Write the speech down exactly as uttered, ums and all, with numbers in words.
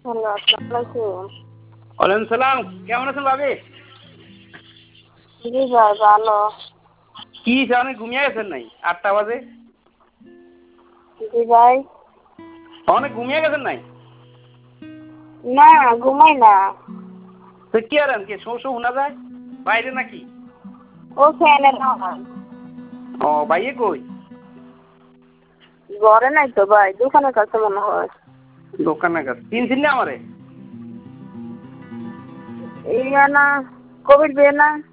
Hello, আসসালামু আলাইকুম। ওয়ালাইকুম সালাম। কেমন আছেন ভাবি? জি ভাই ভালো। কি অনেক ঘুমিয়ে গেছেন নাই? আটটা বাজে। জি ভাই। অনেক ঘুমিয়ে গেছেন নাই? না ঘুমাই না। তো কি আরেন কি শো শো শোনা যায়? বাইরে নাকি? ও ফ্যানে না। ও ভাইয়ে কই? ঘরে নাই তো ভাই, দোকানের কাছে মনে হয়। দোকানের কাছে। চিনছেন না আমারে? ইয়া না, কোভিড বিয়ে না।